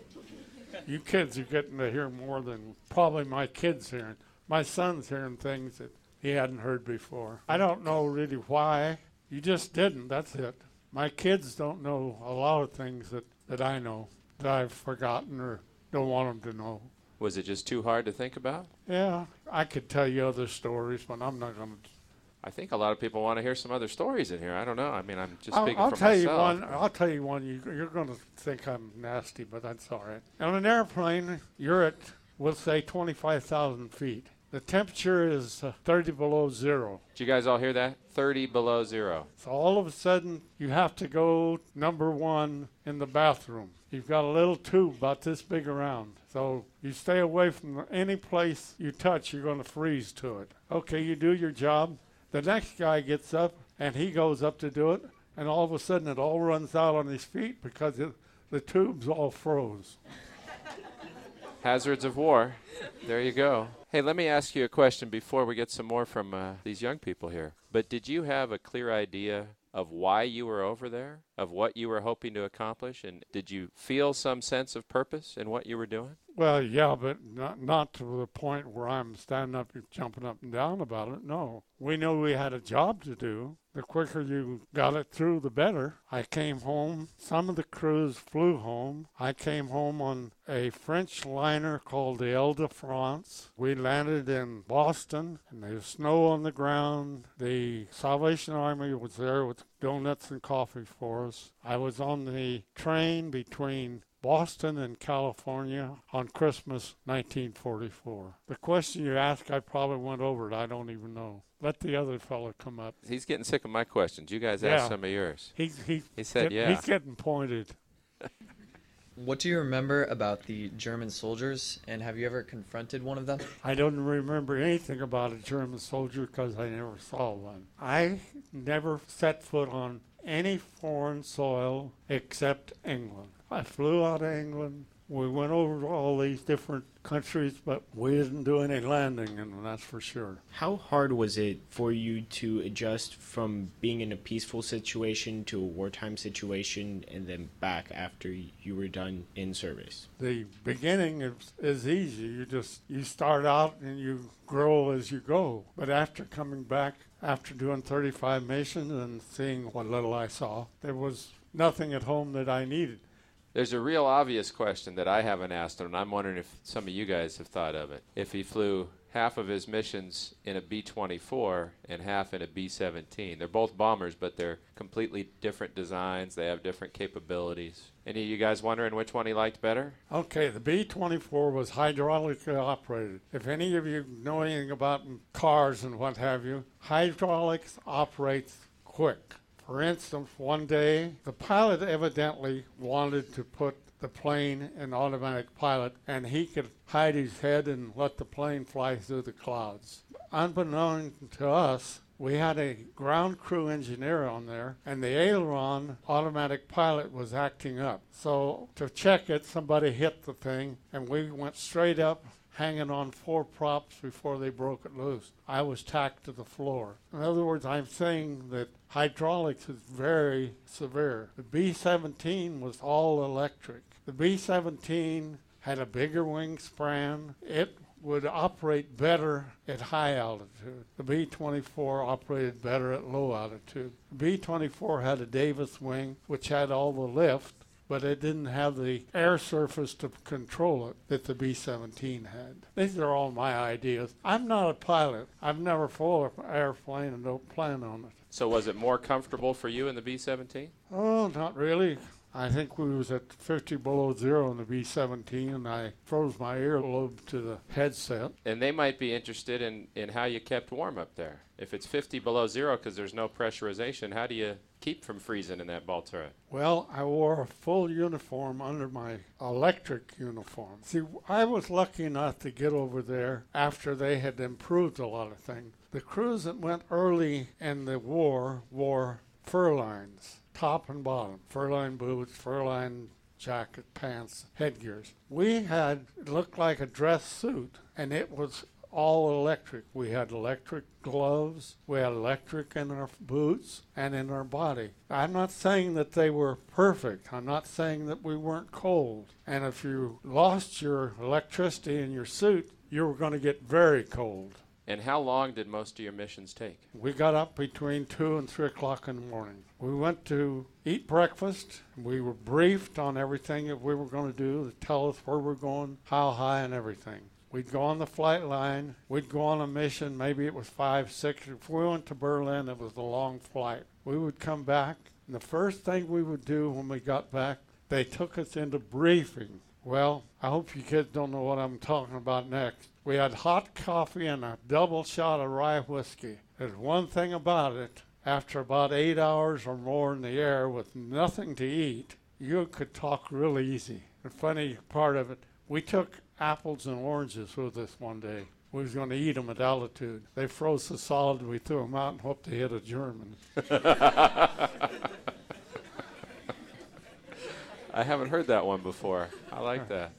You kids are getting to hear more than probably my kids hearing. My son's hearing things that he hadn't heard before. I don't know really why. You just didn't. That's it. My kids don't know a lot of things that, that I know that I've forgotten or don't want them to know. Was it just too hard to think about? Yeah, I could tell you other stories, but I'm not going to. I think a lot of people want to hear some other stories in here. I don't know. I mean, I'm just I'll, speaking I'll for tell myself. you one. I'll tell you one. You, you're going to think I'm nasty, but that's all right. On an airplane, you're at, we'll say, twenty-five thousand feet. The temperature is uh, thirty below zero. Did you guys all hear that? thirty below zero. So all of a sudden, you have to go number one in the bathroom. You've got a little tube about this big around. So you stay away from any place you touch, you're going to freeze to it. Okay, you do your job. The next guy gets up, and he goes up to do it, and all of a sudden it all runs out on his feet because it, the tubes all froze. Hazards of war. There you go. Hey, let me ask you a question before we get some more from uh, these young people here. But did you have a clear idea of why you were over there, of what you were hoping to accomplish, and did you feel some sense of purpose in what you were doing? Well, yeah, but not, not to the point where I'm standing up and jumping up and down about it. No. We knew we had a job to do. The quicker you got it through, the better. I came home. Some of the crews flew home. I came home on a French liner called the Ile de France. We landed in Boston, and there was snow on the ground. The Salvation Army was there with donuts and coffee for us. I was on the train between Boston and California on Christmas nineteen forty-four. The question you asked, I probably went over it. I don't even know. Let the other fellow come up. He's getting sick of my questions. You guys Yeah. ask some of yours. He's, he's, He said, get- yeah. he's getting pointed. What do you remember about the German soldiers, and have you ever confronted one of them? I don't remember anything about a German soldier because I never saw one. I never set foot on any foreign soil except England. I flew out of England. We went over all these different countries, but we didn't do any landing in them, that's for sure. How hard was it for you to adjust from being in a peaceful situation to a wartime situation and then back after you were done in service? The beginning is, is easy. You just, you start out and you grow as you go. But after coming back, after doing thirty-five missions and seeing what little I saw, there was nothing at home that I needed. There's a real obvious question that I haven't asked him, and I'm wondering if some of you guys have thought of it. If he flew half of his missions in a B twenty-four and half in a B seventeen. They're both bombers, but they're completely different designs. They have different capabilities. Any of you guys wondering which one he liked better? Okay, the B twenty-four was hydraulically operated. If any of you know anything about cars and what have you, hydraulics operates quick. For instance, one day, the pilot evidently wanted to put the plane in automatic pilot, and he could hide his head and let the plane fly through the clouds. Unbeknown to us, We had a ground crew engineer on there, and the aileron automatic pilot was acting up. So to check it, somebody hit the thing, and we went straight up, hanging on four props before they broke it loose. I was tacked to the floor. In other words, I'm saying that hydraulics is very severe. The B seventeen was all electric. The B seventeen had a bigger wingspan. It would operate better at high altitude. The B twenty-four operated better at low altitude. The B twenty-four had a Davis wing, which had all the lift, but it didn't have the air surface to control it that the B seventeen had. These are all my ideas. I'm not a pilot. I've never flown an airplane and don't plan on it. So was it more comfortable for you in the B seventeen? Oh, not really. I think we was at fifty below zero in the B seventeen, and I froze my earlobe to the headset. And they might be interested in, in how you kept warm up there. If it's fifty below zero because there's no pressurization, how do you keep from freezing in that ball turret? Well, I wore a full uniform under my electric uniform. See, I was lucky enough to get over there after they had improved a lot of things. The crews that went early in the war wore fur lines, top and bottom, fur-lined boots, fur-lined jacket, pants, headgears. We had, it looked like a dress suit, and it was all electric. We had electric gloves, we had electric in our boots and in our body. I'm not saying that they were perfect. I'm not saying that we weren't cold. And if you lost your electricity in your suit, you were going to get very cold. And how long did most of your missions take? We got up between two and three o'clock in the morning. We went to eat breakfast. We were briefed on everything that we were going to do, to tell us where we're going, how high, and everything. We'd go on the flight line. We'd go on a mission. Maybe it was five, six. If we went to Berlin, it was a long flight. We would come back, and the first thing we would do when we got back, they took us into briefing. Well, I hope you kids don't know what I'm talking about next. We had hot coffee and a double shot of rye whiskey. There's one thing about it. After about eight hours or more in the air with nothing to eat, you could talk real easy. The funny part of it, we took apples and oranges with us one day. We was going to eat them at altitude. They froze so solid we threw them out and hoped to hit a German. I haven't heard that one before. I like that.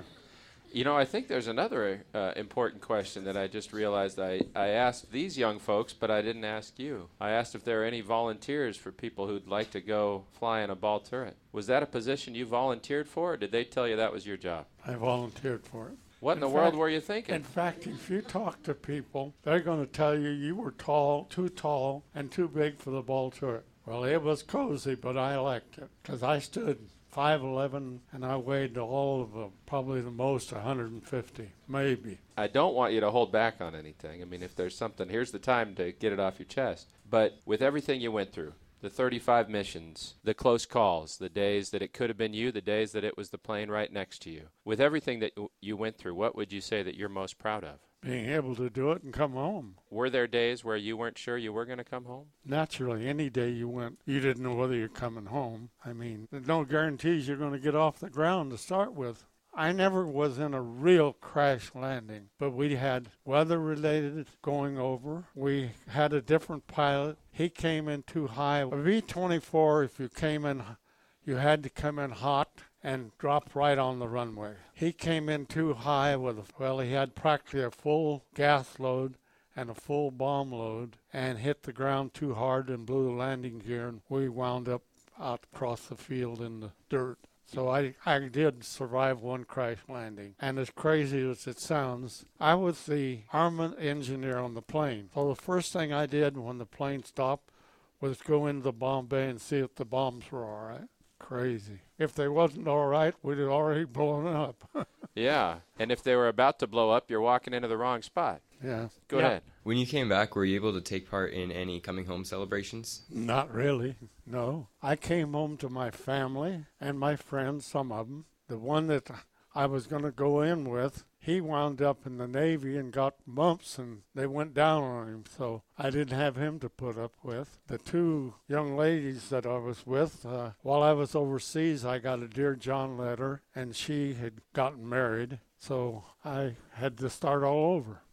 You know, I think there's another uh, important question that I just realized I, I asked these young folks, but I didn't ask you. I asked if there are any volunteers for people who'd like to go fly in a ball turret. Was that a position you volunteered for, or did they tell you that was your job? I volunteered for it. What in, in the fact, world were you thinking? In fact, if you talk to people, they're going to tell you you were tall, too tall, and too big for the ball turret. Well, it was cozy, but I liked it because I stood five eleven, and I weighed all of them, probably the most one hundred fifty, maybe. I don't want you to hold back on anything. I mean, if there's something, here's the time to get it off your chest. But with everything you went through, the thirty-five missions, the close calls, the days that it could have been you, the days that it was the plane right next to you, with everything that you went through, what would you say that you're most proud of? Being able to do it and come home. Were there days where you weren't sure you were going to come home? Naturally, any day you went, you didn't know whether you're coming home. I mean, there's no guarantees you're going to get off the ground to start with. I never was in a real crash landing, but we had weather-related going over. We had a different pilot. He came in too high. A V twenty-four, if you came in, you had to come in hot and drop right on the runway. He came in too high with, a, well, he had practically a full gas load and a full bomb load and hit the ground too hard and blew the landing gear, and we wound up out across the field in the dirt. So I, I did survive one crash landing. And as crazy as it sounds, I was the armament engineer on the plane. So the first thing I did when the plane stopped was go into the bomb bay and see if the bombs were all right. Crazy. If they wasn't all right, we'd have already blown up. Yeah, and if they were about to blow up, you're walking into the wrong spot. Yeah. Go yeah. ahead. When you came back, were you able to take part in any coming home celebrations? Not really, no. I came home to my family and my friends, some of them. The one that I was going to go in with, he wound up in the Navy and got bumps, and they went down on him, so I didn't have him to put up with. The two young ladies that I was with, uh, while I was overseas, I got a Dear John letter, and she had gotten married, so I had to start all over. But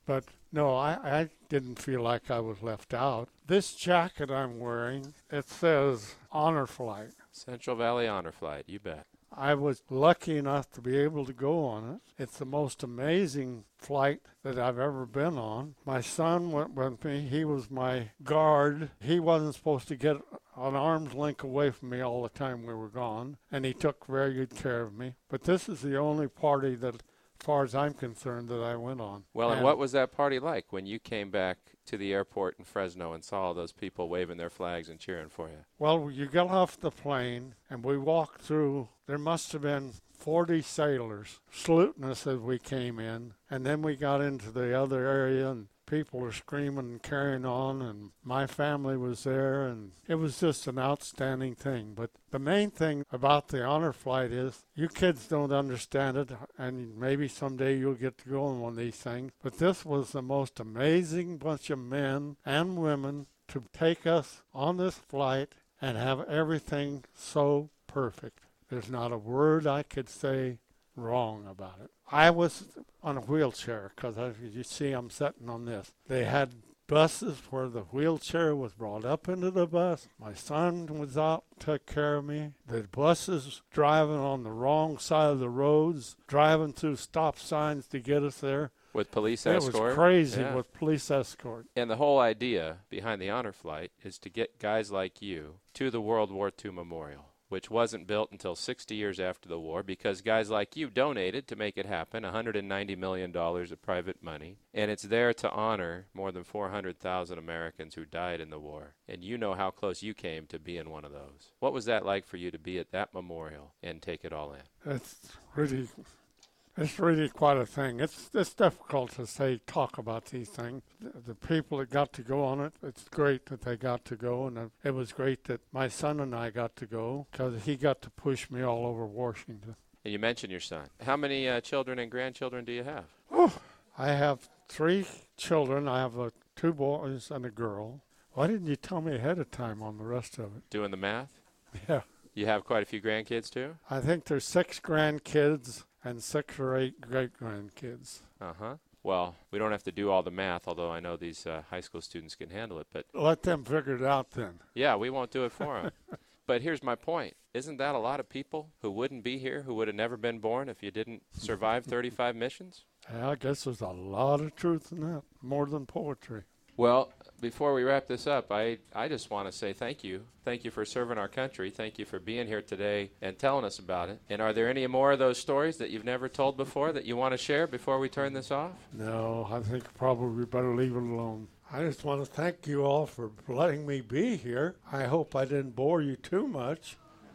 No, I, I didn't feel like I was left out. This jacket I'm wearing, it says Honor Flight. Central Valley Honor Flight, you bet. I was lucky enough to be able to go on it. It's the most amazing flight that I've ever been on. My son went with me. He was my guard. He wasn't supposed to get an arm's length away from me all the time we were gone, and he took very good care of me. But this is the only party that, as far as I'm concerned, that I went on. Well, and, and what was that party like when you came back to the airport in Fresno and saw all those people waving their flags and cheering for you? Well, you got off the plane, and we walked through. There must have been forty sailors saluting us as we came in, and then we got into the other area, and people were screaming and carrying on, and my family was there, and it was just an outstanding thing. But the main thing about the honor flight is you kids don't understand it, and maybe someday you'll get to go on one of these things, but this was the most amazing bunch of men and women to take us on this flight and have everything so perfect. There's not a word I could say wrong about it. I was on a wheelchair because, as you see, I'm sitting on this. They had buses where the wheelchair was brought up into the bus. My son was out, took care of me. The buses driving on the wrong side of the roads, driving through stop signs to get us there. With police it escort? It was crazy yeah. with police escort. And the whole idea behind the honor flight is to get guys like you to the World War Two Memorial, which wasn't built until sixty years after the war because guys like you donated to make it happen, one hundred ninety million dollars of private money. And it's there to honor more than four hundred thousand Americans who died in the war. And you know how close you came to being one of those. What was that like for you to be at that memorial and take it all in? It's really... It's really quite a thing. It's it's difficult to say, talk about these things. The, the people that got to go on it, it's great that they got to go, and it was great that my son and I got to go because he got to push me all over Washington. And you mentioned your son. How many uh, children and grandchildren do you have? Oh, I have three children. I have uh, two boys and a girl. Why didn't you tell me ahead of time on the rest of it? Doing the math? Yeah. You have quite a few grandkids, too? I think there's six grandkids and six or eight great-grandkids. Uh-huh. Well, we don't have to do all the math, although I know these uh, high school students can handle it. But let them figure it out then. Yeah, we won't do it for them. But here's my point. Isn't that a lot of people who wouldn't be here, who would have never been born if you didn't survive thirty-five missions? Yeah, I guess there's a lot of truth in that, more than poetry. Well, before we wrap this up, I, I just want to say thank you. Thank you for serving our country. Thank you for being here today and telling us about it. And are there any more of those stories that you've never told before that you want to share before we turn this off? No, I think probably we better leave it alone. I just want to thank you all for letting me be here. I hope I didn't bore you too much.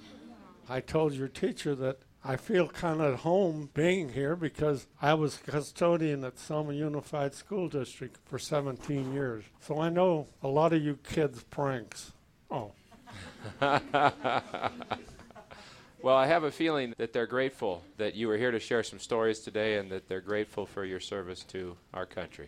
I told your teacher that I feel kind of at home being here because I was custodian at Selma Unified School District for seventeen years. So I know a lot of you kids' pranks. Oh. Well, I have a feeling that they're grateful that you were here to share some stories today and that they're grateful for your service to our country.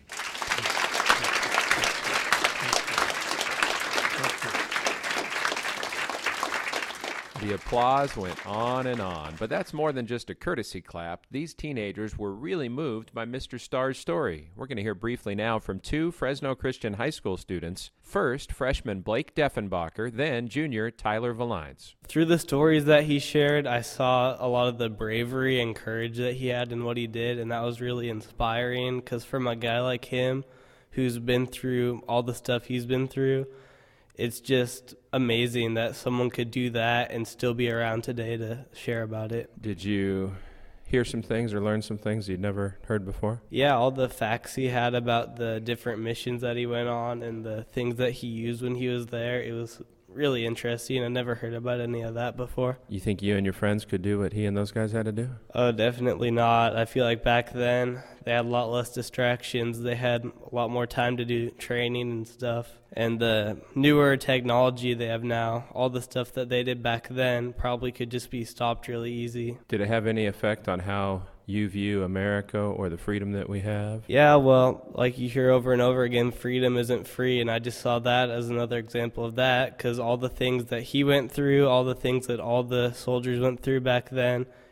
The applause went on and on, but that's more than just a courtesy clap. These teenagers were really moved by Mister Starr's story. We're going to hear briefly now from two Fresno Christian High School students. First, freshman Blake Deffenbacher, then junior Tyler Valines. Through the stories that he shared, I saw a lot of the bravery and courage that he had in what he did, and that was really inspiring because from a guy like him who's been through all the stuff he's been through, it's just amazing that someone could do that and still be around today to share about it. Did you hear some things or learn some things you'd never heard before? Yeah, all the facts he had about the different missions that he went on and the things that he used when he was there, it was really interesting. I never heard about any of that before. You think you and your friends could do what he and those guys had to do? Oh, definitely not. I feel like back then they had a lot less distractions. They had a lot more time to do training and stuff. And the newer technology they have now, all the stuff that they did back then probably could just be stopped really easy. Did it have any effect on how you view America or the freedom that we have? Yeah, well, like you hear over and over again, freedom isn't free, and I just saw that as another example of that, because all the things that he went through, all the things that all the soldiers went through back then,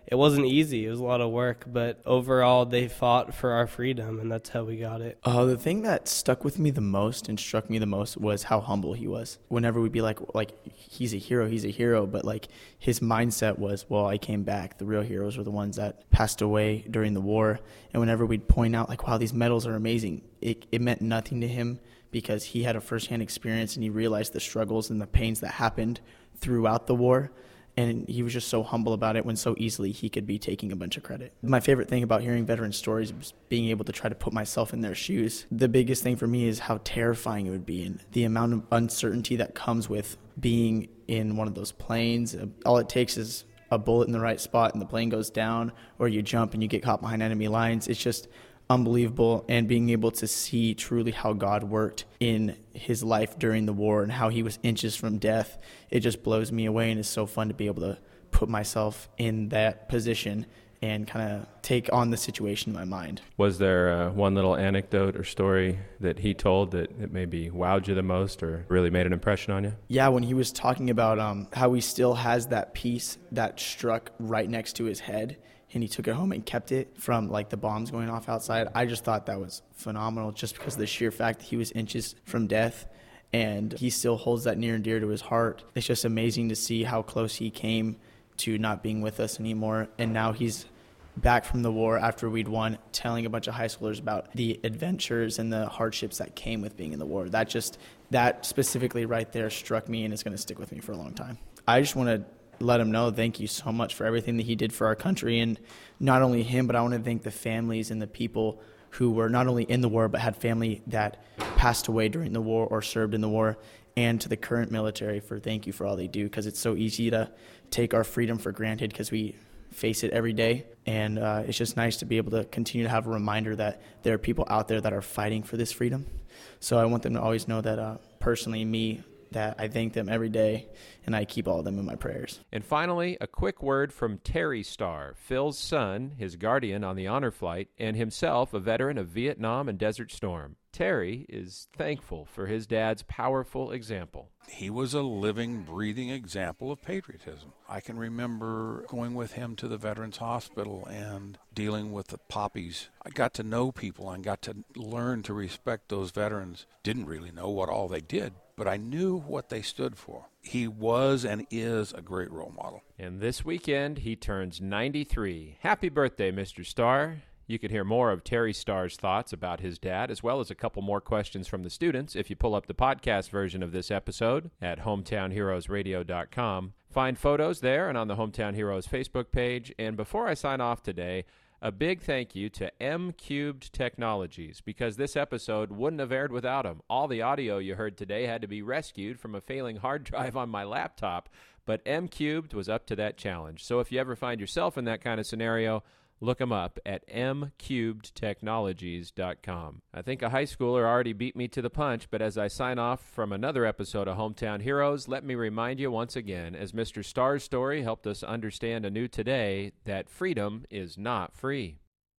it wasn't easy. It was a lot of work, but overall they fought for our freedom, and that's how we got it. Uh, the thing that stuck with me the most and struck me the most was how humble he was. Whenever we'd be like, like he's a hero, he's a hero, but like his mindset was, well, I came back. The real heroes were the ones that passed away during the war. And whenever we'd point out like, wow, these medals are amazing, it, it meant nothing to him because he had a firsthand experience and he realized the struggles and the pains that happened throughout the war. And he was just so humble about it when so easily he could be taking a bunch of credit. My favorite thing about hearing veteran stories is being able to try to put myself in their shoes. The biggest thing for me is how terrifying it would be and the amount of uncertainty that comes with being in one of those planes. All it takes is a bullet in the right spot and the plane goes down, or you jump and you get caught behind enemy lines. It's just unbelievable, and being able to see truly how God worked in his life during the war and how he was inches from death, it just blows me away, and it's so fun to be able to put myself in that position and kind of take on the situation in my mind. Was there uh, one little anecdote or story that he told that, that maybe wowed you the most or really made an impression on you? Yeah, when he was talking about um, how he still has that piece that struck right next to his head, and he took it home and kept it from like the bombs going off outside. I just thought that was phenomenal just because of the sheer fact that he was inches from death and he still holds that near and dear to his heart. It's just amazing to see how close he came to not being with us anymore. And now he's back from the war after we'd won, telling a bunch of high schoolers about the adventures and the hardships that came with being in the war. That just, that specifically right there struck me and is going to stick with me for a long time. I just want to let him know thank you so much for everything that he did for our country, and not only him, but I want to thank the families and the people who were not only in the war but had family that passed away during the war or served in the war, and to the current military for thank you for all they do, because it's so easy to take our freedom for granted because we face it every day, and uh, it's just nice to be able to continue to have a reminder that there are people out there that are fighting for this freedom. So I want them to always know that uh, personally me, that I thank them every day, and I keep all of them in my prayers. And finally, a quick word from Terry Starr, Phil's son, his guardian on the honor flight, and himself a veteran of Vietnam and Desert Storm. Terry is thankful for his dad's powerful example. He was a living, breathing example of patriotism. I can remember going with him to the Veterans Hospital and dealing with the poppies. I got to know people and got to learn to respect those veterans. Didn't really know what all they did, but I knew what they stood for. He was and is a great role model. And this weekend, he turns ninety-three. Happy birthday, Mister Starr. You can hear more of Terry Starr's thoughts about his dad, as well as a couple more questions from the students, if you pull up the podcast version of this episode at hometown heroes radio dot com. Find photos there and on the Hometown Heroes Facebook page. And before I sign off today, a big thank you to M Cubed Technologies, because this episode wouldn't have aired without them. All the audio you heard today had to be rescued from a failing hard drive on my laptop, but M Cubed was up to that challenge. So if you ever find yourself in that kind of scenario, look them up at m cubed technologies dot com. I think a high schooler already beat me to the punch, but as I sign off from another episode of Hometown Heroes, let me remind you once again, as Mister Starr's story helped us understand anew today, that freedom is not free.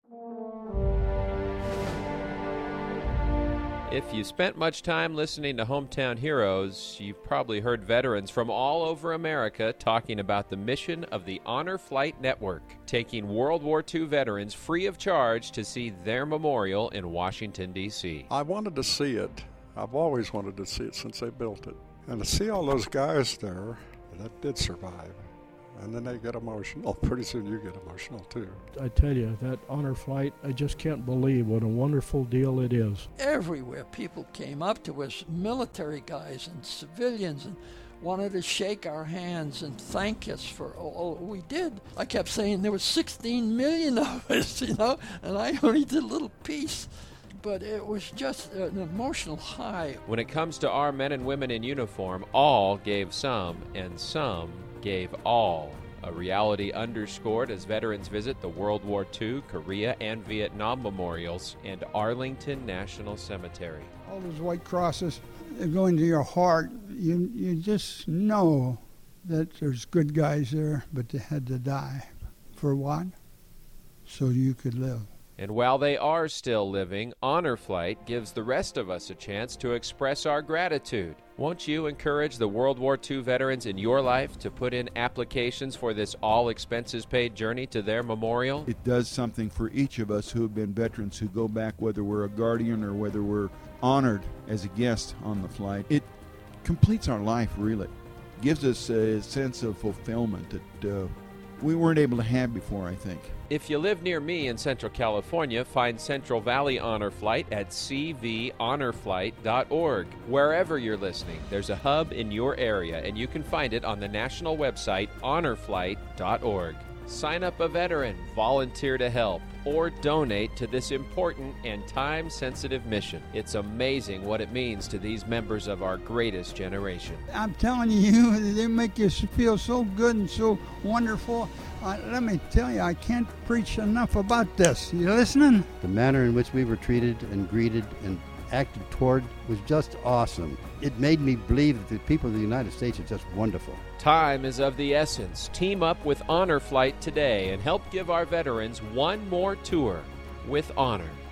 If you spent much time listening to Hometown Heroes, you've probably heard veterans from all over America talking about the mission of the Honor Flight Network, taking World War Two veterans free of charge to see their memorial in Washington, D C I wanted to see it. I've always wanted to see it since they built it. And to see all those guys there that did survive, and then they get emotional. Pretty soon you get emotional too. I tell you, that honor flight, I just can't believe what a wonderful deal it is. Everywhere people came up to us, military guys and civilians, and wanted to shake our hands and thank us for all we did. I kept saying there was sixteen million of us, you know, and I only did a little piece. But it was just an emotional high. When it comes to our men and women in uniform, all gave some, and some gave all. A reality underscored as veterans visit the World War Two, Korea, and Vietnam memorials and Arlington National Cemetery. All those white crosses, they go into your heart. You, you just know that there's good guys there, but they had to die. For what? So you could live. And while they are still living, Honor Flight gives the rest of us a chance to express our gratitude. Won't you encourage the World War Two veterans in your life to put in applications for this all-expenses-paid journey to their memorial? It does something for each of us who have been veterans who go back, whether we're a guardian or whether we're honored as a guest on the flight. It completes our life, really. Gives us a sense of fulfillment that uh, we weren't able to have before, I think. If you live near me in Central California, find Central Valley Honor Flight at c v honor flight dot org. Wherever you're listening, there's a hub in your area, and you can find it on the national website honor flight dot org. Sign up a veteran, volunteer to help, or donate to this important and time-sensitive mission. It's amazing what it means to these members of our greatest generation. I'm telling you, they make you feel so good and so wonderful. Uh, let me tell you, I can't preach enough about this. You listening? The manner in which we were treated and greeted and acted toward was just awesome. It made me believe that the people of the United States are just wonderful. Time is of the essence. Team up with Honor Flight today and help give our veterans one more tour with honor.